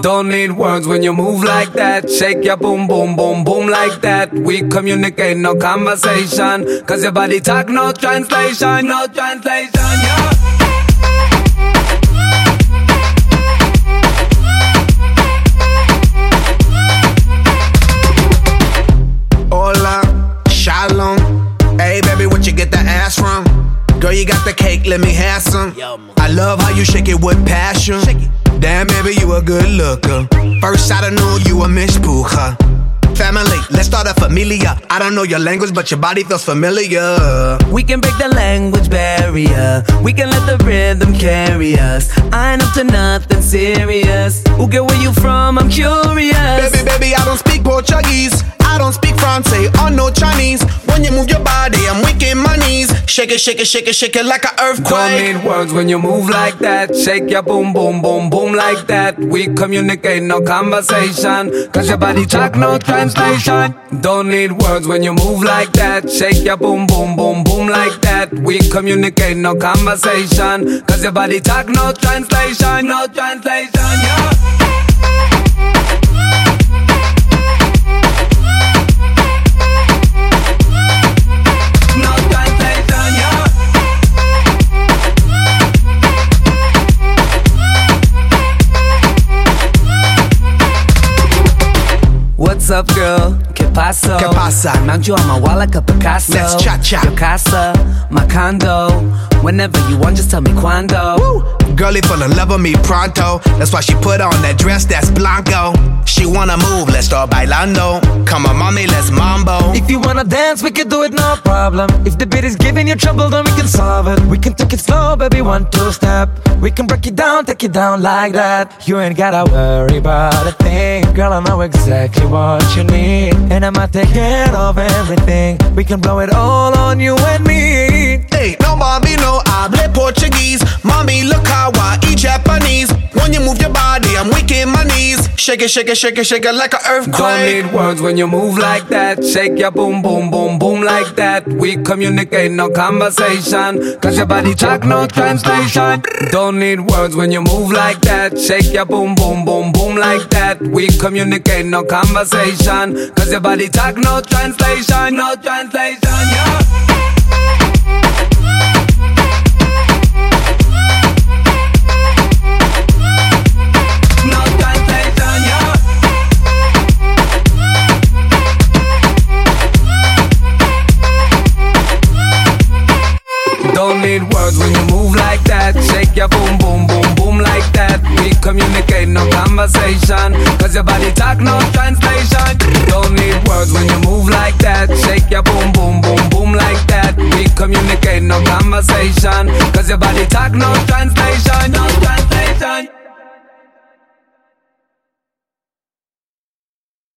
Don't need words when you move like that. Shake your boom, boom, boom, boom like that. We communicate, no conversation. Cause your body talk, no translation. No translation, yeah. Hola, shalom. Hey baby, what you get the ass from? Girl, you got the cake, let me have some. I love how you shake it with passion. Damn baby, you a good looker. First I done knew you a mishpucha. Family, let's start a familia. I don't know your language, but your body feels familiar. We can break the language barrier. We can let the rhythm carry us. I ain't up to nothing serious. Ooh, girl, where you from? I'm curious. Baby, I don't speak Portuguese. I don't speak Francais or no Chinese. When you move your body, I'm weak in my knees. Shake it, shake it, shake it, shake it like an earthquake. Don't need words when you move like that. Shake your boom, boom, boom, boom like that. We communicate, no conversation. Cause your body talk, no translation. Don't need words when you move like that. Shake your boom, boom, boom, boom like that. We communicate, no conversation. Cause your body talk, no translation. No translation, yeah. What's up, girl? ¿Qué pasó? ¿Qué pasa? Mount you on my wall like a Picasso. Let's cha-cha. Your casa, my condo. Whenever you want, just tell me cuando. Woo! Girlie fall in love with me pronto. That's why she put on that dress that's blanco. She wanna move, let's start bailando. Come on, mommy, let's mambo. If you wanna dance, we can do it, no problem. If the beat is giving you trouble, then we can solve it. We can take it slow, baby, 1, 2 step. We can break it down, take it down like that. You ain't gotta worry about a thing. Girl, I know exactly what you need, and I'ma take care of everything. We can blow it all on you and me. Hey, no mommy, no hable Portuguese. Mommy, look how I eat Japanese. When you move your body, I'm weak in my knees. Shake it, shake it, shake it, shake it like an earthquake. Don't need words when you move like that. Shake your boom, boom, boom, boom like that. We communicate, no conversation. Cause your body talk, no translation. Don't need words when you move like that. Shake your boom, boom, boom, boom like that. We communicate, no conversation. Cause your body talk, no translation. No translation, yeah. Don't need words when you move like that. Shake your boom, boom, boom, boom like that. We communicate, no conversation. Cause your body talk, no translation. Don't need words when you move like that. Shake your boom, boom, boom, boom like that. We communicate, no conversation. Cause your body talk, no translation.